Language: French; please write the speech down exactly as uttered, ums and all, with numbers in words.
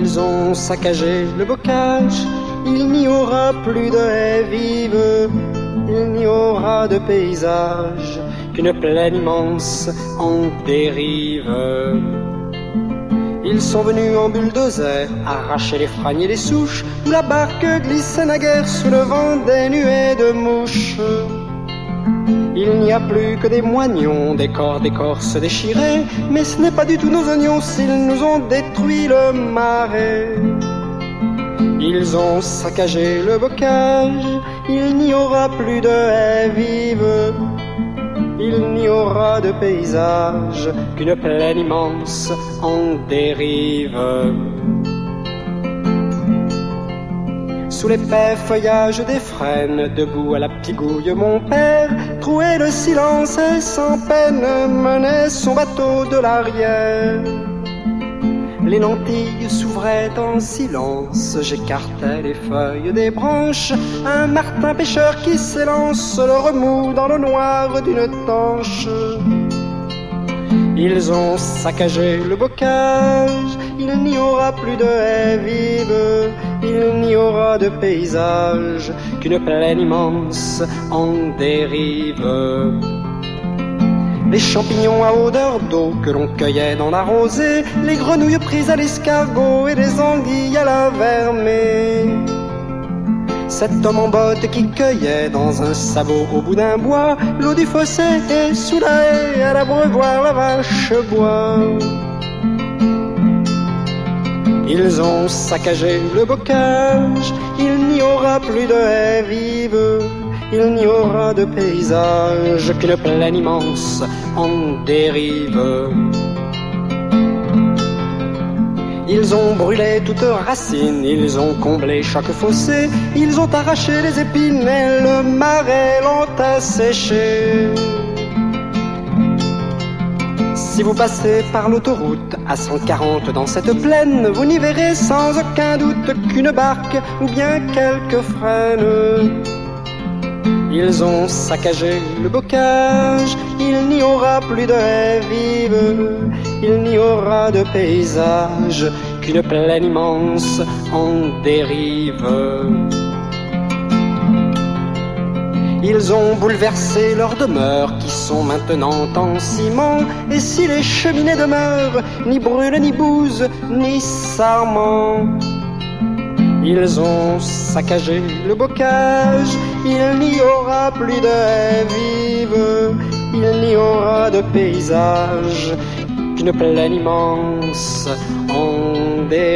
Ils ont saccagé le bocage, il n'y aura plus de haies vives, il n'y aura de paysage qu'une plaine immense en dérive. Ils sont venus en bulldozer, arracher les fragnes et les souches, où la barque glissait naguère sous le vent des nuées de mouches. Il n'y a plus que des moignons, des corps d'écorce déchirés, mais ce n'est pas du tout nos oignons s'ils nous ont détruit le marais. Ils ont saccagé le bocage, il n'y aura plus de haies vives, il n'y aura de paysage qu'une plaine immense en dérive. Sous l'épais feuillage des frênes, debout à la pigouille, mon père trouait le silence et sans peine menait son bateau de l'arrière. Les lentilles s'ouvraient en silence, j'écartais les feuilles des branches. Un martin pêcheur qui s'élance le remous dans le noir d'une tanche. Ils ont saccagé le bocage, il n'y aura plus de haies vives, il n'y aura de paysage qu'une plaine immense en dérive. Les champignons à odeur d'eau que l'on cueillait dans la rosée, les grenouilles prises à l'escargot et les anguilles à la vermée. Cet homme en botte qui cueillait dans un sabot au bout d'un bois l'eau du fossé et sous la haie à l'abreuvoir la vache boit. Ils ont saccagé le bocage, il n'y aura plus de haies vives, il n'y aura de paysage qu'une plaine immense en dérive. Ils ont brûlé toute racine, ils ont comblé chaque fossé, ils ont arraché les épines et le marais l'ont asséché. Si vous passez par l'autoroute à cent quarante dans cette plaine, vous n'y verrez sans aucun doute qu'une barque ou bien quelques frênes. Ils ont saccagé le bocage, il n'y aura plus de haies vives, il n'y aura de paysage qu'une plaine immense en dérive. Ils ont bouleversé leurs demeures qui sont maintenant en ciment, et si les cheminées demeurent, ni brûlent, ni bousent, ni sarment. Ils ont saccagé le bocage, il n'y aura plus de haies vives, il n'y aura de paysage qu'une plaine immense en dérive.